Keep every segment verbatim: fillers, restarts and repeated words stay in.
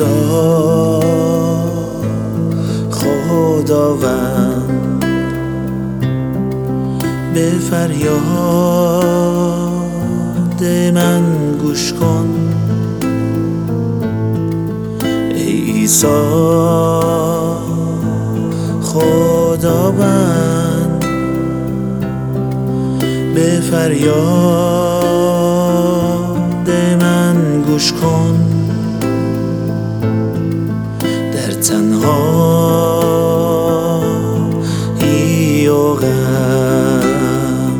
عیسی خداوند، به فریاد من گوش کن. ای عیسی خداوند، به فریاد من گوش کن. در تنهایی و غم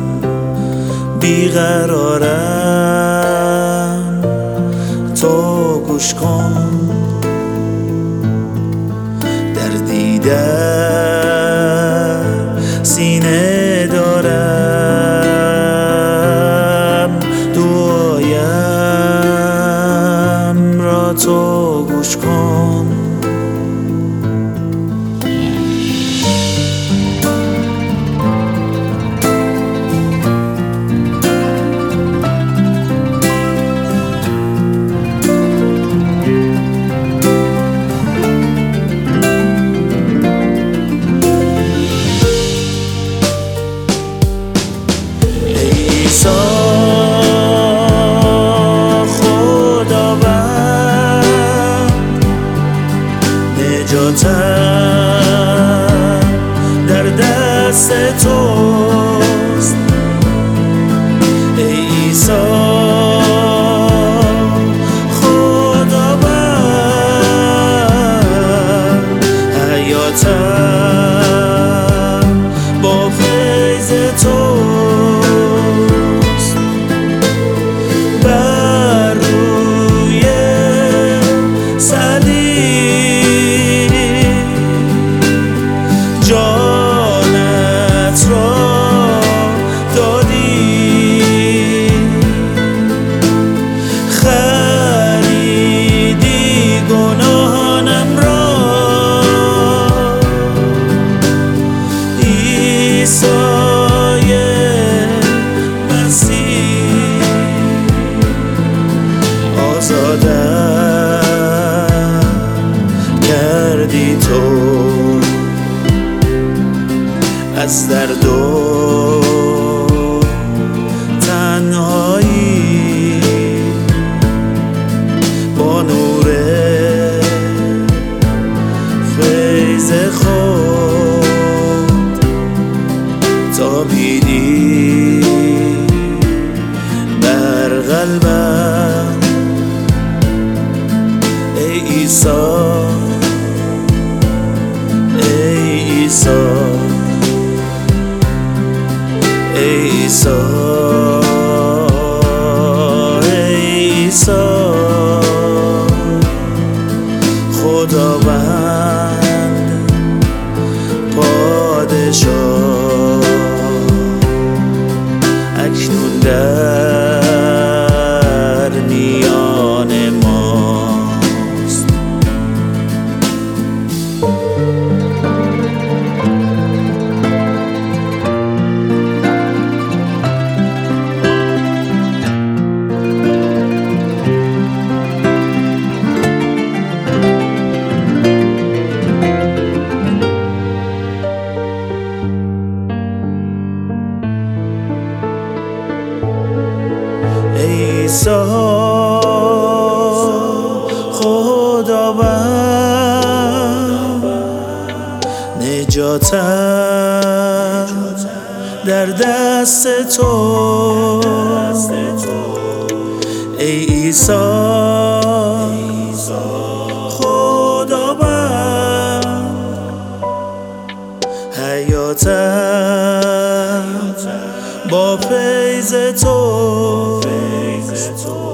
بیقرارم، تو گوش کن. در سینه دارم، دعایم را تو گوش کن. نجاتم در دست توست. ای عیسی خداوند، حیاتم با فیض توست. بر روی صلیب جانت را دادی، خریدی گناهانم را. عیسی مسیح، آزادم کردی تو از درد و تنهایی. با نور فیض خود تابیدی بر قلبم. ای عیسی، ای عیسی، ای عیسی، ای عیسی خداوند پادشاه، اکنون در میان ماست. عیسی خداوند، نجاتم در دست توست. ای عیسی خداوند، حیاتم با فیض تو.